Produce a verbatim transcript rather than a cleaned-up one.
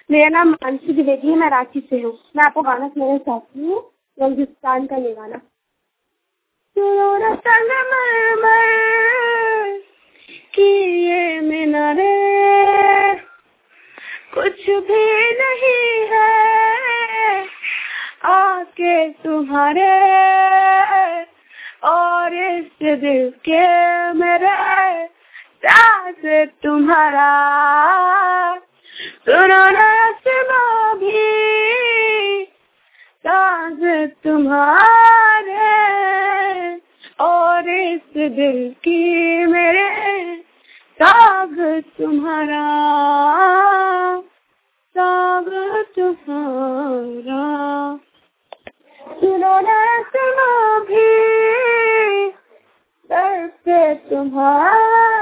मेरा नाम मानसी द्विवेदी है, मैं रांची से हूँ। मैं आपको गाना सुनाना चाहती हूँ, हिंदुस्तान का ये गाना। सुनो ना संगमरमर की ये मीनारे कुछ भी नहीं है आके तुम्हारे और इस दिल के मेरे साथ तुम्हारा। सुनो ना आसमां भी साथ तुम्हारे और इस दिल की मेरे साथ तुम्हारा, साथ तुम्हारा। सुनो ना आसमां भी साथ तुम्हारा